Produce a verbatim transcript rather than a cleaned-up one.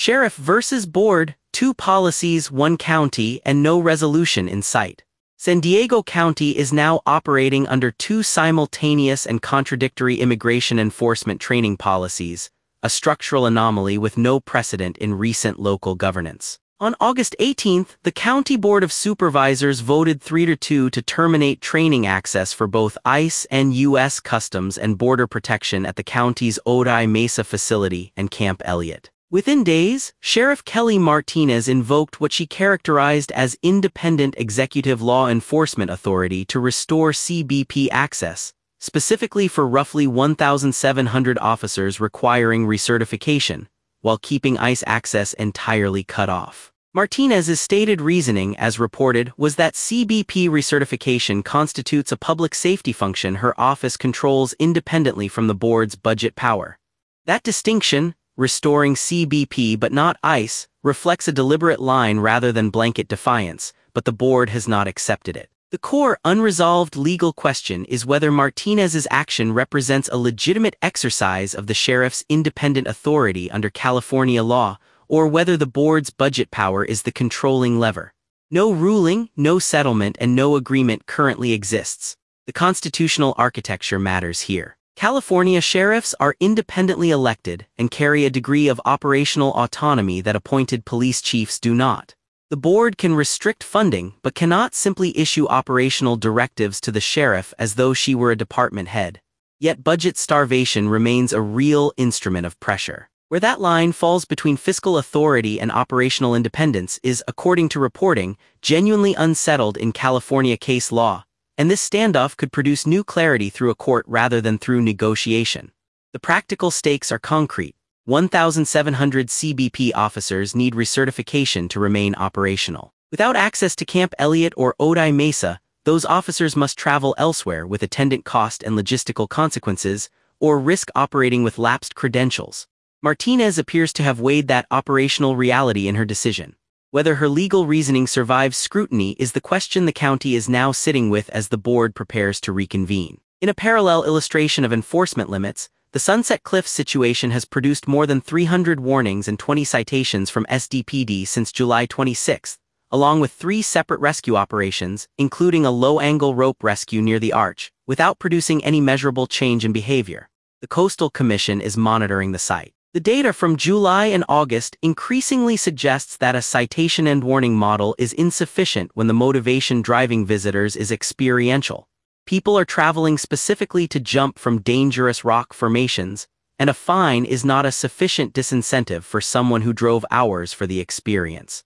Sheriff versus Board, two policies, one county, and no resolution in sight. San Diego County is now operating under two simultaneous and contradictory immigration enforcement training policies, a structural anomaly with no precedent in recent local governance. On August eighteenth, the County Board of Supervisors voted three to two to terminate training access for both ICE and U S Customs and Border Protection at the county's Otay Mesa facility and Camp Elliott. Within days, Sheriff Kelly Martinez invoked what she characterized as independent executive law enforcement authority to restore C B P access, specifically for roughly one thousand seven hundred officers requiring recertification, while keeping ICE access entirely cut off. Martinez's stated reasoning, as reported, was that C B P recertification constitutes a public safety function her office controls independently from the board's budget power. That distinction, restoring C B P but not ICE, reflects a deliberate line rather than blanket defiance, but the board has not accepted it. The core, unresolved legal question is whether Martinez's action represents a legitimate exercise of the sheriff's independent authority under California law, or whether the board's budget power is the controlling lever. No ruling, no settlement, and no agreement currently exists. The constitutional architecture matters here. California sheriffs are independently elected and carry a degree of operational autonomy that appointed police chiefs do not. The board can restrict funding but cannot simply issue operational directives to the sheriff as though she were a department head. Yet budget starvation remains a real instrument of pressure. Where that line falls between fiscal authority and operational independence is, according to reporting, genuinely unsettled in California case law, and this standoff could produce new clarity through a court rather than through negotiation. The practical stakes are concrete. one thousand seven hundred C B P officers need recertification to remain operational. Without access to Camp Elliott or Otay Mesa, those officers must travel elsewhere with attendant cost and logistical consequences, or risk operating with lapsed credentials. Martinez appears to have weighed that operational reality in her decision. Whether her legal reasoning survives scrutiny is the question the county is now sitting with as the board prepares to reconvene. In a parallel illustration of enforcement limits, the Sunset Cliffs situation has produced more than three hundred warnings and twenty citations from S D P D since July twenty-sixth, along with three separate rescue operations, including a low-angle rope rescue near the arch, without producing any measurable change in behavior. The Coastal Commission is monitoring the site. The data from July and August increasingly suggests that a citation and warning model is insufficient when the motivation driving visitors is experiential. People are traveling specifically to jump from dangerous rock formations, and a fine is not a sufficient disincentive for someone who drove hours for the experience.